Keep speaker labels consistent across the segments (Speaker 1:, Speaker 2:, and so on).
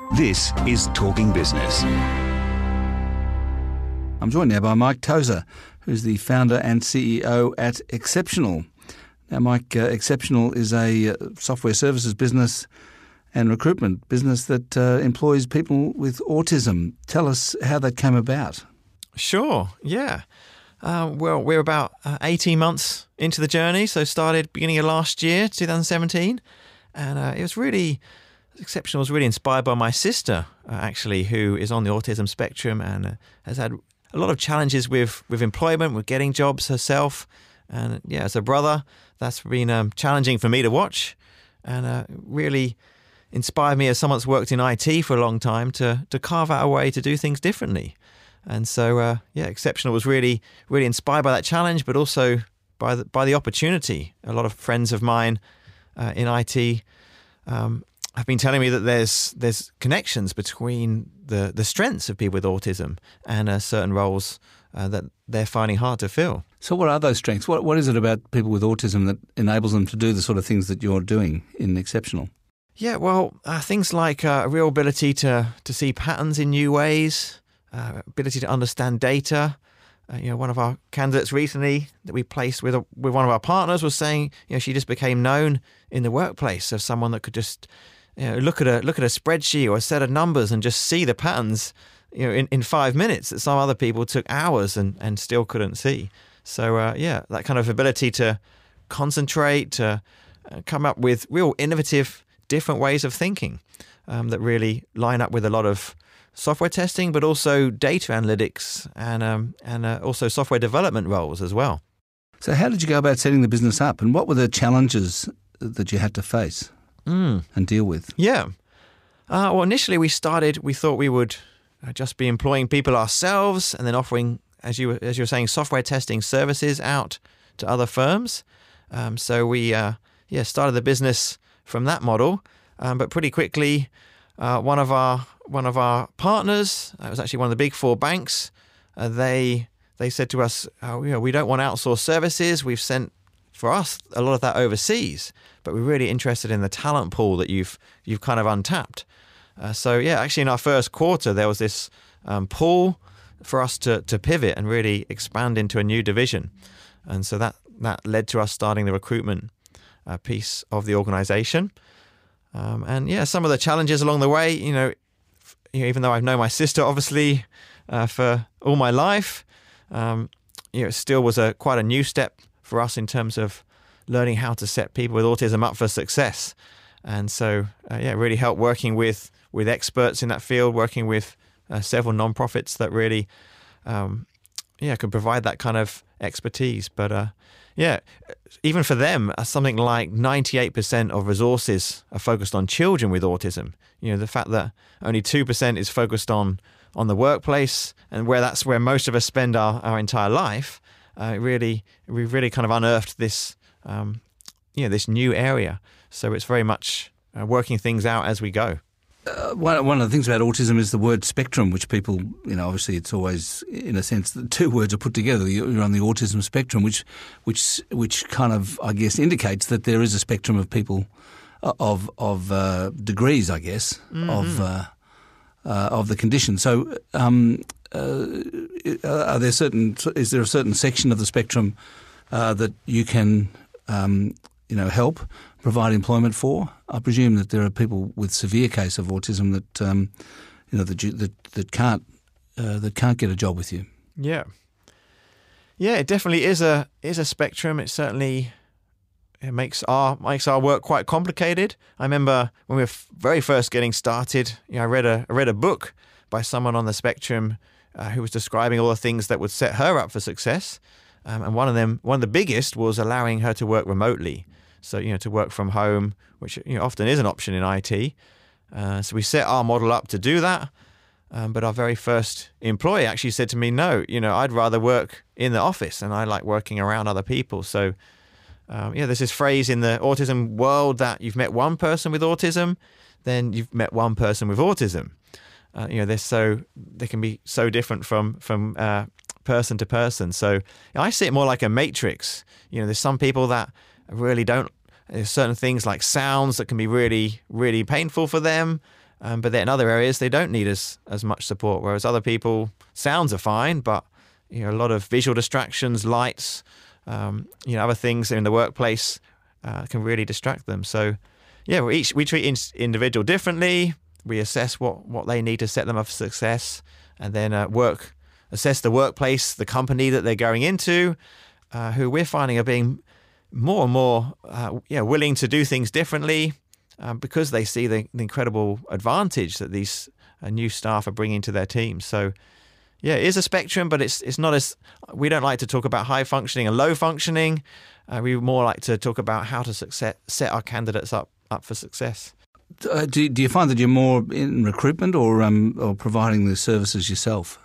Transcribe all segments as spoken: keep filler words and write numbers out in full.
Speaker 1: This is Talking Business.
Speaker 2: I'm joined now by Mike Tozer, who's the founder and C E O at Exceptional. Now, Mike, uh, Exceptional is a uh, software services business and recruitment business that uh, employs people with autism. Tell us how that came about.
Speaker 3: Sure, yeah. Uh, well, we're about uh, eighteen months into the journey, so started beginning of last year, twenty seventeen, and uh, it was really, Exceptional was really inspired by my sister, uh, actually, who is on the autism spectrum and uh, has had a lot of challenges with, with employment, with getting jobs herself. And yeah, as a brother, that's been um, challenging for me to watch and uh, really inspired me as someone that's worked in I T for a long time to to carve out a way to do things differently. And so, uh, yeah, Exceptional was really, really inspired by that challenge, but also by the, by the opportunity. A lot of friends of mine uh, in I T um, have been telling me that there's there's connections between the, the strengths of people with autism and uh, certain roles uh, that they're finding hard to fill.
Speaker 2: So what are those strengths? What What is it about people with autism that enables them to do the sort of things that you're doing in Exceptional?
Speaker 3: Yeah, well, uh, things like uh, a real ability to, to see patterns in new ways, uh, ability to understand data. Uh, you know, one of our candidates recently that we placed with a, with one of our partners was saying, you know, she just became known in the workplace as someone that could just, you know, look at a look at a spreadsheet or a set of numbers and just see the patterns, you know, in, in five minutes that some other people took hours and, and still couldn't see. So, uh, yeah, that kind of ability to concentrate, to uh, come up with real innovative, different ways of thinking um, that really line up with a lot of software testing, but also data analytics and um, and uh, also software development roles as well.
Speaker 2: So how did you go about setting the business up, and what were the challenges that you had to face mm. and deal with?
Speaker 3: Yeah. Uh, well, initially we started, we thought we would uh, just be employing people ourselves and then offering, as you were, as you were saying, software testing services out to other firms. Um, so we uh, yeah started the business from that model, um, but pretty quickly, uh, one of our one of our partners, uh, it was actually one of the big four banks, uh, they they said to us, oh, you know, we don't want outsourced services. We've sent for us a lot of that overseas, but we're really interested in the talent pool that you've you've kind of untapped. Uh, so yeah, actually in our first quarter there was this um, pool for us to to pivot and really expand into a new division, and so that that led to us starting the recruitment uh, piece of the organization. Um, and yeah, some of the challenges along the way, you know, f- you know even though I've known my sister obviously uh, for all my life, um, you know, it still was a quite a new step for us in terms of learning how to set people with autism up for success. And so, uh, yeah, it really helped working with, with experts in that field, working with uh, several nonprofits that really, um, yeah, could provide that kind of expertise. But uh, yeah, even for them, uh, something like ninety-eight percent of resources are focused on children with autism. You know, the fact that only two percent is focused on on the workplace, and where that's where most of us spend our, our entire life, uh, really, we've really kind of unearthed this, um, you know, this new area. So it's very much uh, working things out as we go.
Speaker 2: Uh, one, one of the things about autism is the word spectrum, which people, you know, obviously it's always, in a sense, the two words are put together. You're on the autism spectrum, which, which, which kind of, I guess, indicates that there is a spectrum of people, uh, of of uh, degrees, I guess, mm-hmm. of uh, uh, of the condition. So, um, uh, are there certain? Is there a certain section of the spectrum uh, that you can, um, you know, help provide employment for? I presume that there are people with severe case of autism that, um, you know, that you, that that can't uh, that can't get a job with you.
Speaker 3: Yeah, yeah, it definitely is a is a spectrum. It certainly it makes our makes our work quite complicated. I remember when we were f- very first getting started, you know, I read a I read a book by someone on the spectrum uh, who was describing all the things that would set her up for success, um, and one of them, one of the biggest, was allowing her to work remotely. So, you know, to work from home, which, you know, often is an option in I T. Uh, so we set our model up to do that. Um, but our very first employee actually said to me, no, you know, I'd rather work in the office and I like working around other people. So, um, yeah, there's this phrase in the autism world that you've met one person with autism, then you've met one person with autism. Uh, you know, they're so, they can be so different from, from uh, person to person. So you know, I see it more like a matrix. You know, there's some people that really don't, there's certain things like sounds that can be really, really painful for them. Um, but then in other areas, they don't need as, as much support, whereas other people, sounds are fine, but you know, a lot of visual distractions, lights, um, you know, other things in the workplace uh, can really distract them. So, yeah, we each we treat each individual differently. We assess what, what they need to set them up for success, and then uh, work assess the workplace, the company that they're going into, uh, who we're finding are being more and more uh, yeah, willing to do things differently uh, because they see the, the incredible advantage that these uh, new staff are bringing to their teams. So, yeah, it is a spectrum, but it's it's not as we don't like to talk about high functioning and low functioning. Uh, we more like to talk about how to success, set our candidates up up for success.
Speaker 2: Uh, do, do you find that you're more in recruitment or um, or providing the services yourself?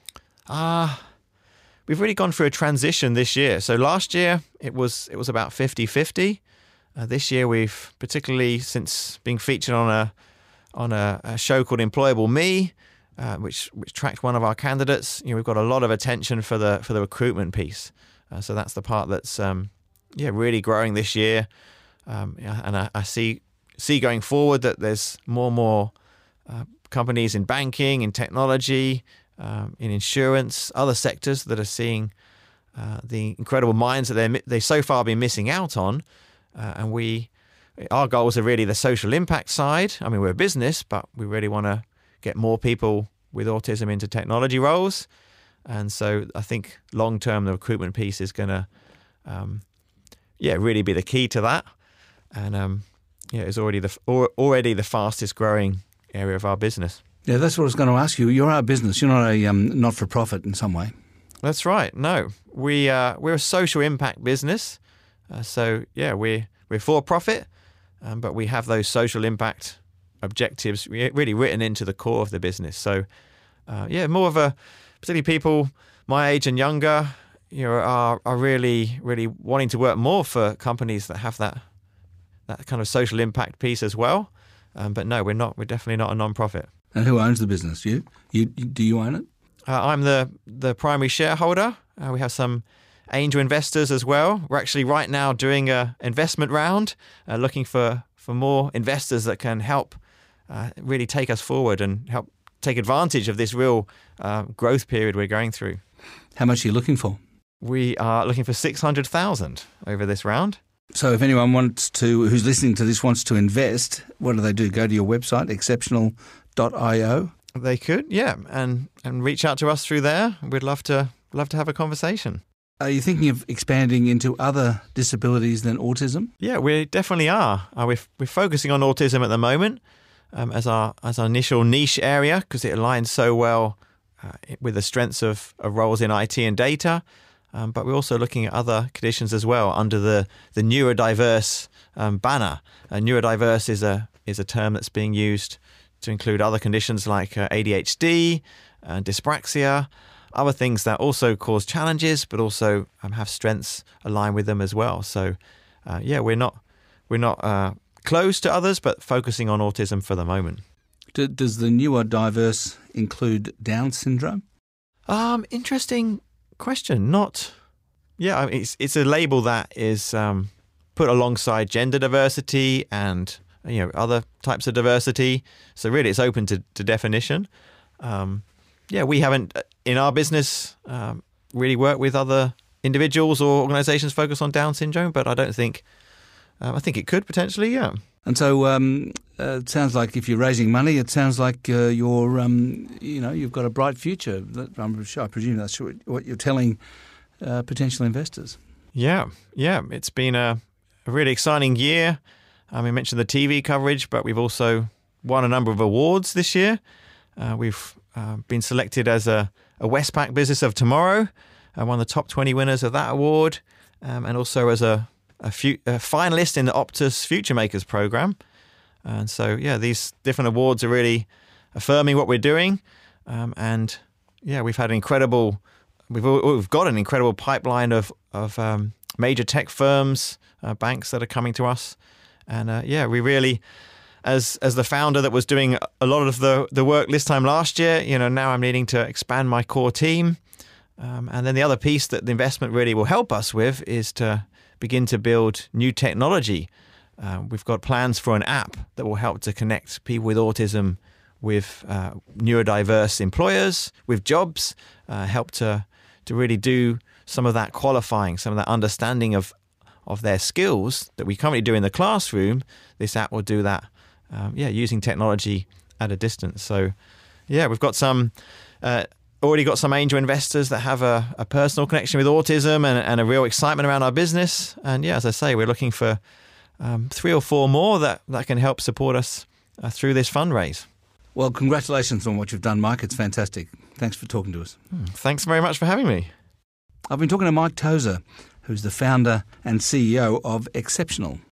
Speaker 3: Ah, uh, we've really gone through a transition this year. So last year it was it was about fifty-fifty. Uh, this year we've, particularly since being featured on a on a, a show called Employable Me, uh, which which tracked one of our candidates, you know, we've got a lot of attention for the for the recruitment piece. Uh, so that's the part that's um, yeah really growing this year. Um, and I, I see see going forward that there's more and more uh, companies in banking, in technology, um, in insurance, other sectors that are seeing uh, the incredible minds that they they so far been missing out on. Uh, and we, our goals are really the social impact side. I mean, we're a business, but we really want to get more people with autism into technology roles. And so I think long term, the recruitment piece is going to, um, yeah, really be the key to that. And um, yeah, it's already the already the fastest growing area of our business.
Speaker 2: Yeah, that's what I was going to ask you. You're our business. You're not a um, not for profit in some way.
Speaker 3: That's right. No, we uh, we're a social impact business. Uh, so yeah, we're we're for profit, um, but we have those social impact objectives really written into the core of the business. So uh, yeah, more of a particularly people my age and younger, you know, are are really really wanting to work more for companies that have that that kind of social impact piece as well. Um, but no, we're not. We're definitely not a non-profit.
Speaker 2: And who owns the business? You? You? Do you own it?
Speaker 3: Uh, I'm the the primary shareholder. Uh, we have some angel investors as well. We're actually right now doing a investment round, uh, looking for, for more investors that can help uh, really take us forward and help take advantage of this real uh, growth period we're going through.
Speaker 2: How much are you looking for?
Speaker 3: We are looking for six hundred thousand over this round.
Speaker 2: So if anyone wants to, who's listening to this, wants to invest, what do they do? Go to your website, exceptional dot io.
Speaker 3: They could, yeah, and and reach out to us through there. We'd love to love to have a conversation.
Speaker 2: Are you thinking of expanding into other disabilities than autism?
Speaker 3: Yeah, we definitely are. Uh, we're, we're focusing on autism at the moment um, as our as our initial niche area because it aligns so well uh, with the strengths of, of roles in I T and data. Um, but we're also looking at other conditions as well under the the neurodiverse um, banner. Uh, neurodiverse is a is a term that's being used to include other conditions like uh, A D H D, uh, dyspraxia, other things that also cause challenges, but also um, have strengths aligned with them as well. So, uh, yeah, we're not we're not uh, close to others, but focusing on autism for the moment.
Speaker 2: Do, does the neurodiverse include Down syndrome?
Speaker 3: Um, interesting question. Not, yeah, I mean, it's it's a label that is um, put alongside gender diversity and you know other types of diversity. So really, it's open to, to definition. Um, yeah, we haven't in our business um, really worked with other individuals or organisations focused on Down syndrome, but I don't think um, I think it could potentially, yeah.
Speaker 2: And so um, uh, it sounds like if you're raising money, it sounds like uh, you're um, you know you've got a bright future. I'm sure, I presume that's what you're telling uh, potential investors.
Speaker 3: Yeah, yeah, it's been a, a really exciting year. Um, we mentioned the T V coverage, but we've also won a number of awards this year. Uh, we've uh, been selected as a, a Westpac Business of Tomorrow, uh, one of the top twenty winners of that award, um, and also as a, a, fu- a finalist in the Optus Future Makers program. And so, yeah, these different awards are really affirming what we're doing. Um, and yeah, we've had an incredible, we've we've got an incredible pipeline of of um, major tech firms, uh, banks that are coming to us. And uh, yeah, we really, as as the founder that was doing a lot of the, the work this time last year, you know, now I'm needing to expand my core team. Um, and then the other piece that the investment really will help us with is to begin to build new technology Uh, we've got plans for an app that will help to connect people with autism with uh, neurodiverse employers, with jobs, uh, help to to really do some of that qualifying, some of that understanding of of their skills that we currently do in the classroom. This app will do that, um, yeah, using technology at a distance. So, yeah, we've got some, uh, already got some angel investors that have a, a personal connection with autism and, and a real excitement around our business. And yeah, as I say, we're looking for um, three or four more that, that can help support us uh, through this fundraise.
Speaker 2: Well, congratulations on what you've done, Mike. It's fantastic. Thanks for talking to us.
Speaker 3: Hmm, thanks very much for having me.
Speaker 2: I've been talking to Mike Tozer, who's the founder and C E O of Exceptional.